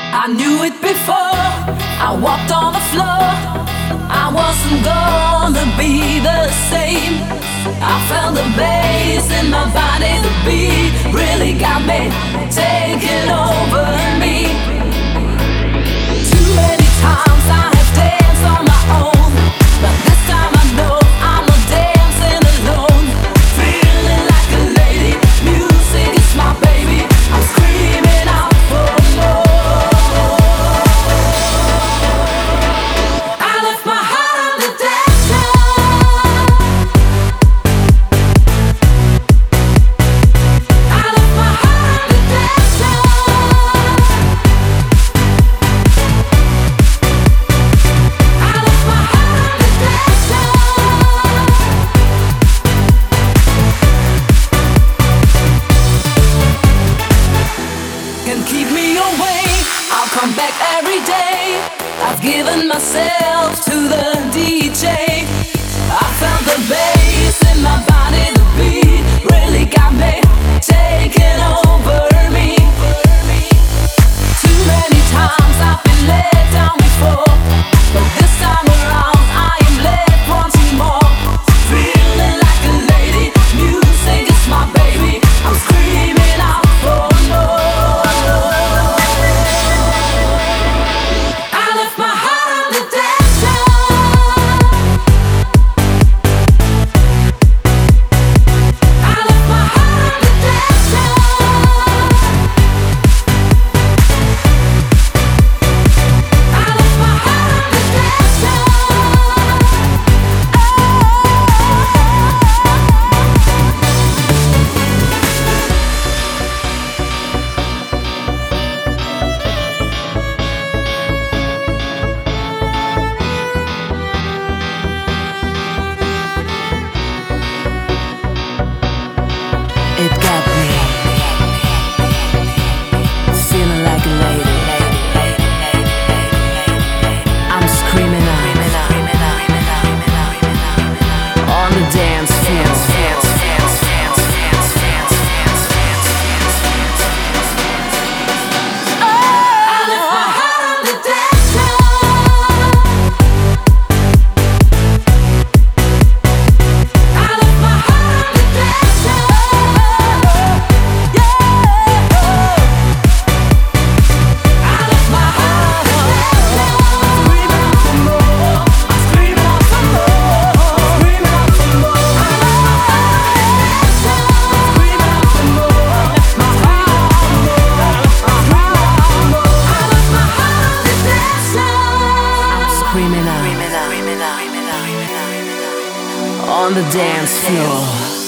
I knew it before I walked on the floor. I wasn't gonna be the same. I felt the bass in my body, the beat really got me, taking over me. Too many times I have danced on my own, but this time I know I'm not dancing alone. Feeling like a lady, music is my baby. I'm screaming out for more. I left my heart on the dance floor. I left my heart on the dance floor. I left my heart on the dance floor. Can keep me away, I'll come back every day. I've given myself to the DJ. I felt the bass in my body, the beat really got me, taking over me. Too many times I've been let down before, but this time around I am led wanting more. Feeling like a lady, music is my baby. I'm screaming out for more. I left my heart on the dance floor. I left my heart on the dance floor. I left my heart on the dance floor. It got me feeling like a lady. I'm screaming out on the dance floor. I left my heart on the dance floor. I left my heart on the dance floor. Yeah. I left my heart on the dance floor. Screaming out for more. I'm screaming out for more. Screaming out for more. I left my heart on the dance floor. Screaming out for more. Left my heart on the I left my heart on the dance floor. I'm screaming out on the dance floor.